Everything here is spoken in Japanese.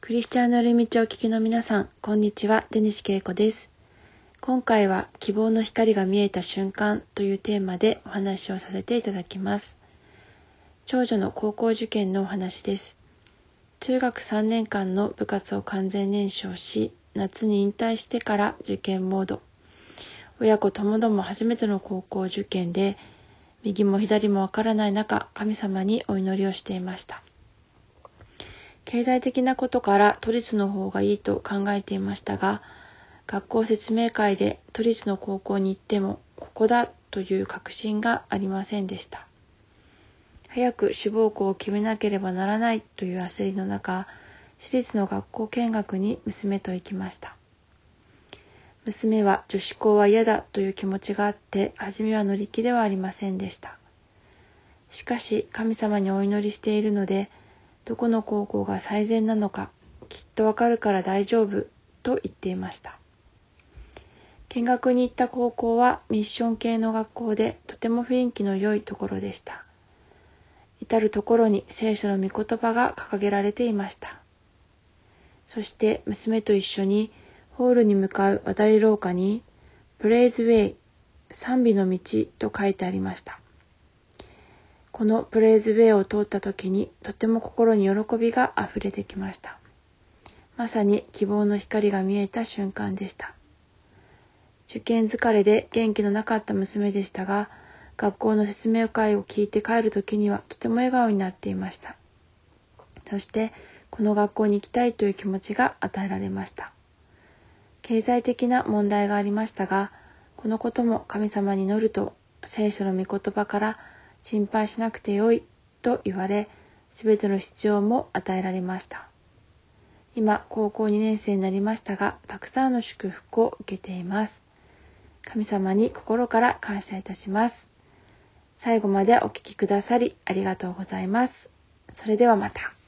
クリスチャンの寄り道をお聞きの皆さん、こんにちは、出西恵子です。今回は希望の光が見えた瞬間というテーマでお話をさせていただきます。長女の高校受験のお話です。中学3年間の部活を完全燃焼し、夏に引退してから受験モード。親子ともども初めての高校受験で、右も左もわからない中、神様にお祈りをしていました。経済的なことから都立の方がいいと考えていましたが、学校説明会で都立の高校に行ってもここだという確信がありませんでした。早く志望校を決めなければならないという焦りの中、私立の学校見学に娘と行きました。娘は女子校は嫌だという気持ちがあって、初めは乗り気ではありませんでした。しかし神様にお祈りしているので、どこの高校が最善なのかきっとわかるから大丈夫と言っていました。見学に行った高校はミッション系の学校でとても雰囲気の良いところでした。至るところに聖書の御言葉が掲げられていました。そして娘と一緒にホールに向かう渡り廊下にプレイズウェイ、賛美の道と書いてありました。このプレイズウェイを通った時にとても心に喜びがあふれてきました。まさに希望の光が見えた瞬間でした。受験疲れで元気のなかった娘でしたが、学校の説明会を聞いて帰る時にはとても笑顔になっていました。そしてこの学校に行きたいという気持ちが与えられました。経済的な問題がありましたが、このことも神様に祈ると聖書の御言葉から心配しなくてよいと言われ、すべての必要も与えられました。今、高校2年生になりましたが、たくさんの祝福を受けています。神様に心から感謝いたします。最後までお聞きくださりありがとうございます。それではまた。